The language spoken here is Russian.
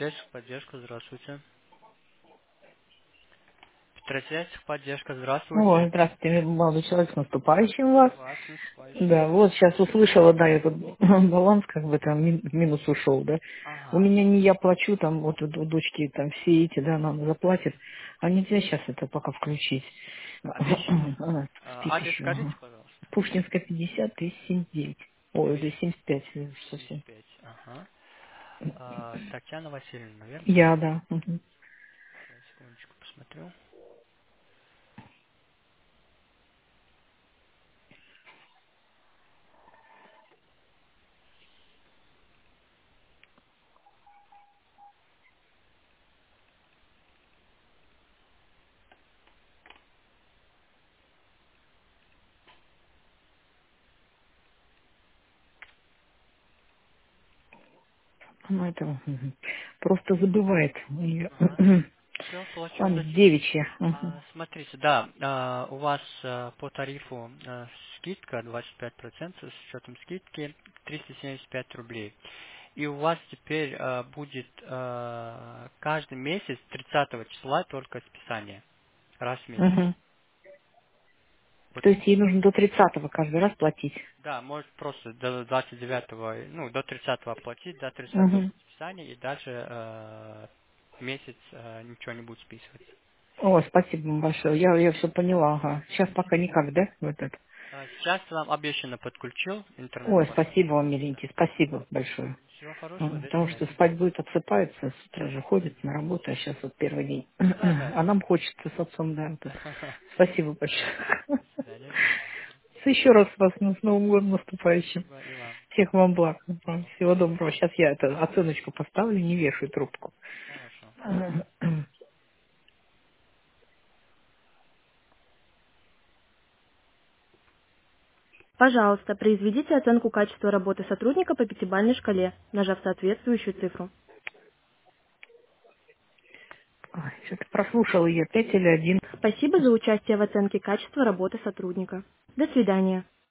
Поддержка, здравствуйте. Петросельск, поддержка, здравствуйте. Ой, здравствуйте, молодой человек, с наступающим И вас. вас наступающим. Да, вот сейчас услышала, да, этот баланс, как бы там минус ушел, да. У Ага, меня не я плачу, там вот у дочки там все эти, да, она заплатит. А нельзя сейчас это пока включить. обещали. Она спит Адрес еще. скажите, Ага. пожалуйста. Пушкинская 50 и 79. Ой, это 75 совсем. 275. Ага. Татьяна Васильевна, верно? Я, да. Мгм. Сейчас, секундочку, посмотрю. Она это просто забывает. У неё Ага. Все, плачу память записан. девичья. Мгм. Смотрите, да, у вас по тарифу скидка 25% с учетом скидки 375 рублей. И у вас теперь будет каждый месяц 30 числа только списание. Раз в месяц. Мгм. Вот, То есть ей нужно до 30-го каждый раз платить. да, может просто до 29-го, ну, до 30-го оплатить, до 30-го Мгм. будет списание, и дальше месяц ничего не будет списываться. О, спасибо вам большое. Я все поняла, ага. Сейчас пока никак, да? Вот это. Сейчас вам обещанно подключил Ой, интернет-банк. спасибо вам, Да. миленький, спасибо большое. Всего хорошего, до Потому что свидания. спать будет, отсыпается, с утра же ходит на работу, а сейчас вот первый день. Да, да, А да. нам хочется с отцом, да. Спасибо большое. До свидания. Еще раз вас с Новым годом наступающим. Спасибо и вам. Всех вам благ. Всего доброго. Сейчас я это оценочку поставлю, не вешаю трубку. Хорошо. Пожалуйста, произведите оценку качества работы сотрудника по пятибалльной шкале, нажав соответствующую цифру. Ой, что-то прослушал ее 5 или 1. Спасибо за участие в оценке качества работы сотрудника. До свидания.